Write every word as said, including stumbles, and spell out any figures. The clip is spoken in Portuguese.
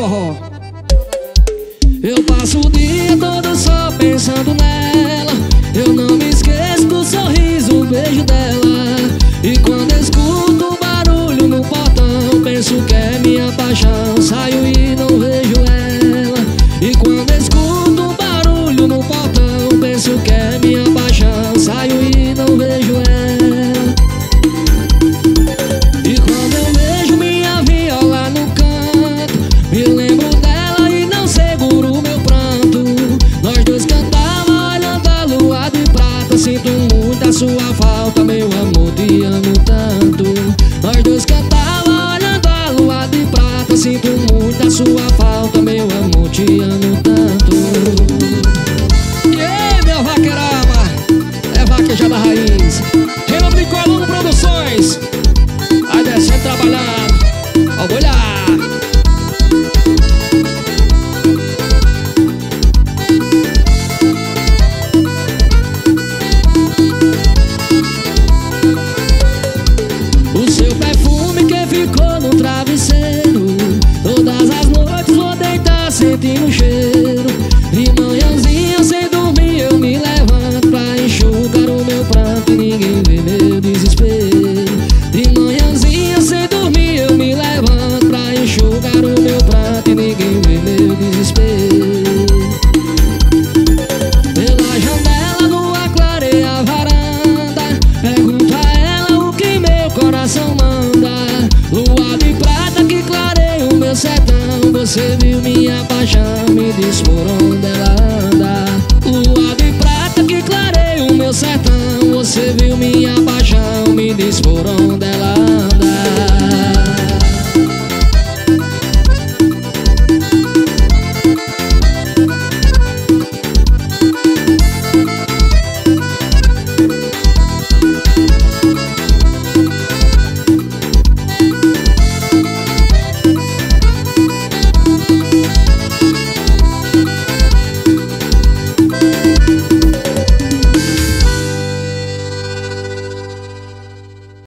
forró. Eu passo o dia todo só pensando nela. Eu não me esqueço do sorriso, o beijo dela. E quando escuto um barulho no portão, penso que é minha paixão. Saio e não vejo ela. E quando escuto um barulho no portão, penso que é minha paixão. Saio e não vejo ela. E quando eu vejo minha viola no canto, me lembro dela e não seguro meu pranto. Nós dois cantava olhando a lua de prata. Sinto muito a sua falta, meu amor, te amo tanto. Nós dois cantava olhando a lua de prata. Sinto muito a sua falta, meu amor, te amo tanto. E aí, meu vaqueirama, é vaquejada raiz. Em nome de Colombo Produções, vai descendo trabalhando, ó, vou olhar. O seu perfume que ficou no travesseiro, todas as noites vou deitar sentindo o cheiro. De manhãzinha sem dormir eu me levanto pra enxugar o meu pranto e ninguém vê meu desespero. De manhãzinha sem dormir eu me levanto pra enxugar o meu pranto e ninguém vê meu desespero. Pela janela lua clareia a varanda, pergunto a ela o que meu coração manda. Lua de prata que clareia o meu sertão, você viu minha paixão, me diz por onde